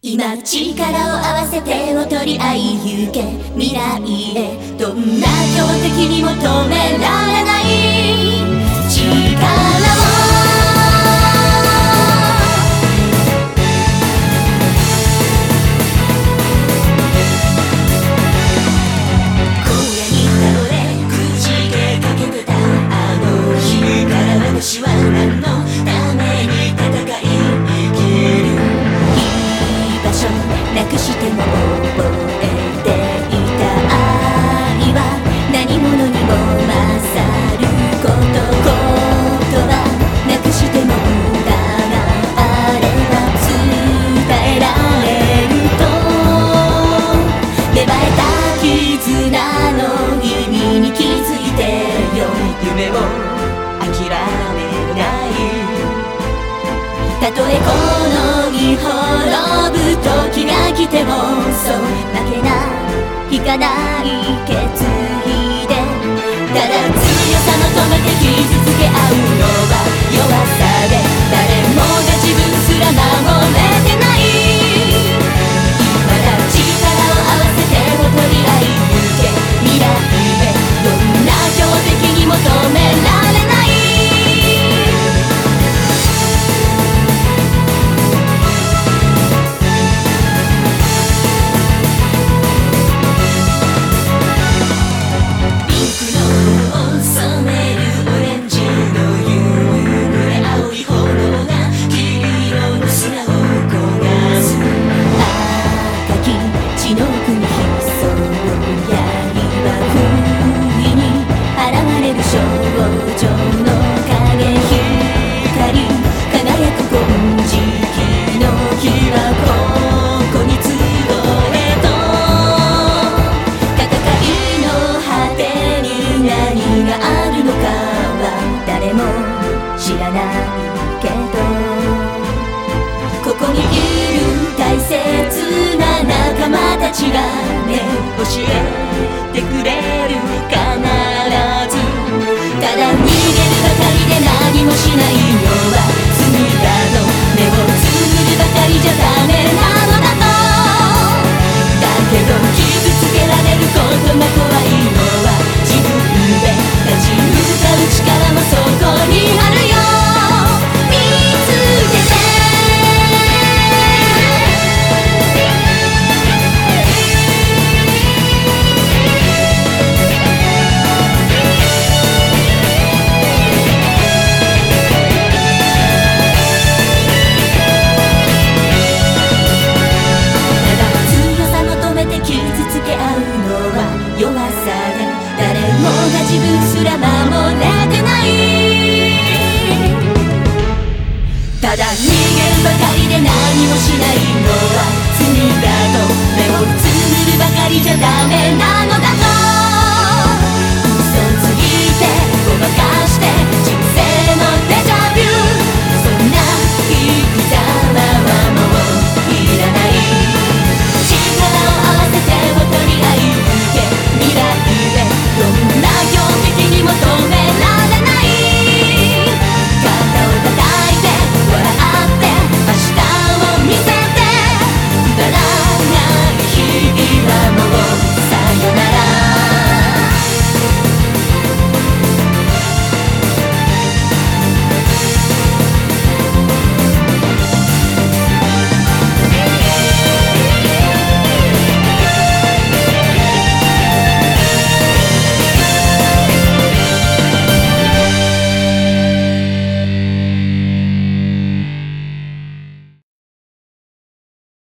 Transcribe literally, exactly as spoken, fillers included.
今力を合わせ手を取り合い行け未来へどんな強敵にも止められない力を荒野に倒れくじけかけてたあの日から私は何のために戦い生きるなくしても覚えていた愛は何者にも勝ること言葉なくしても歌があれば伝えられると芽生えた絆の意味に気づいてよ夢を諦めないたとえこの日滅ぶ時が来てもそう負けない引かない決意でただ強さ求めて傷つけ合うのは弱さで誰もが自分すら守れてないまだ力を合わせてを取り合い行け未来へどんな強敵にも止められない知らないけどここにいる大切な仲間たちがね教えてくれる必ずただ逃げるばかりで何もしないのは罪だの目をつぶるばかりじゃダメ